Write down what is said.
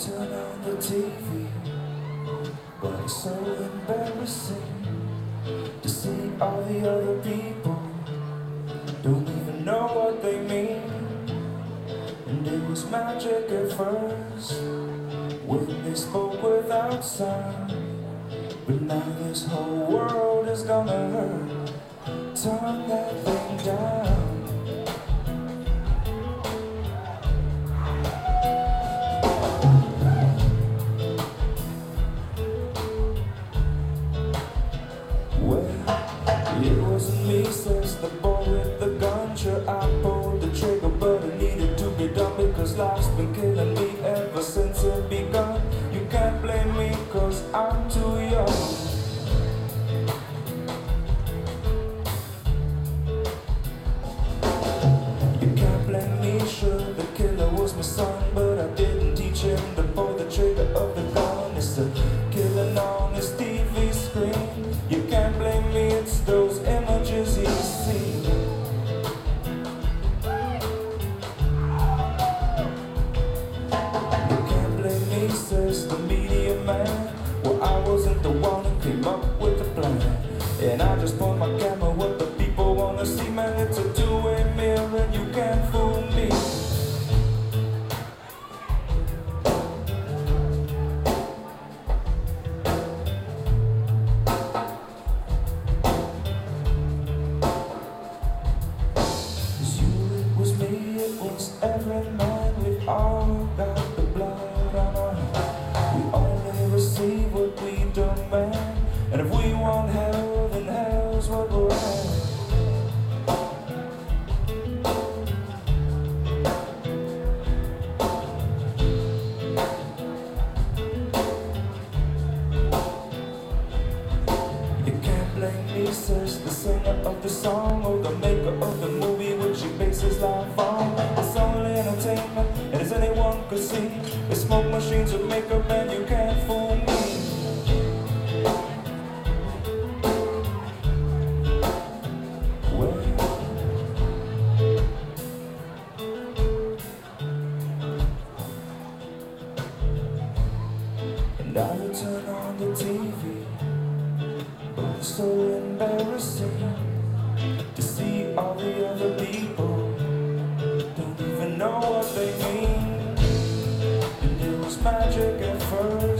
turn on the TV, but it's so embarrassing to see all the other people don't even know what they mean. And it was magic at first when they spoke without sound, but now this whole world is gonna hurt. Turn that thing down. It wasn't me, says the boy with the gun. Sure, I pulled the trigger, but it needed to be done because life's been killing me ever since it begun. You can't blame me, cause I'm too young. You can't blame me, sure, the killer was my son, but I didn't teach him to pull the trigger of the gun. It's the killing on his TV screen. You can't blame me, it's those images you see. You can't blame me, says the media man. Well, I wasn't the one who came up with the plan, and I just point my camera what the people wanna see. Man, it's a two-way mirror and you can't fool me. It was every man, we all got the blood on our hands. We only receive what we demand, and if we want hell, then hell's what we'll have. You can't blame me, says the singer of the song, or the maker of the movie which he bases life on. It's only entertainment, and as anyone could see, the smoke machines will make up and you can't fool me. Well, and I would turn on the TV, but it's so embarrassing to see all the other people don't even know what they mean. And it was magic at first